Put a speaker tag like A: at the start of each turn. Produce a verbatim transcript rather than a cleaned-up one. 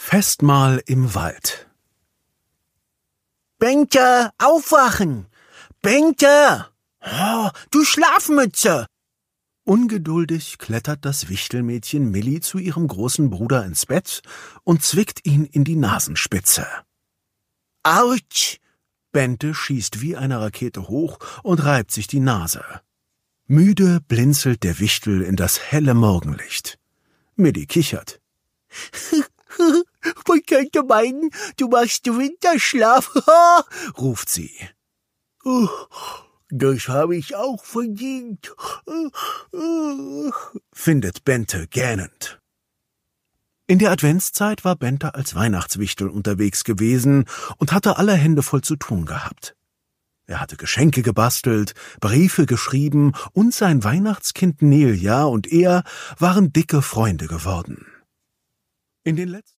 A: Festmahl im Wald.
B: Bengta, aufwachen! Bengta! Oh, du Schlafmütze!
A: Ungeduldig klettert das Wichtelmädchen Milli zu ihrem großen Bruder ins Bett und zwickt ihn in die Nasenspitze.
B: Autsch!
A: Bente schießt wie eine Rakete hoch und reibt sich die Nase. Müde blinzelt der Wichtel in das helle Morgenlicht. Milli kichert.
B: Man könnte meinen, du machst Winterschlaf,
A: ruft sie.
B: Oh, das habe ich auch verdient,
A: findet Bente gähnend. In der Adventszeit war Bente als Weihnachtswichtel unterwegs gewesen und hatte alle Hände voll zu tun gehabt. Er hatte Geschenke gebastelt, Briefe geschrieben und sein Weihnachtskind Nelia und er waren dicke Freunde geworden. In den letzten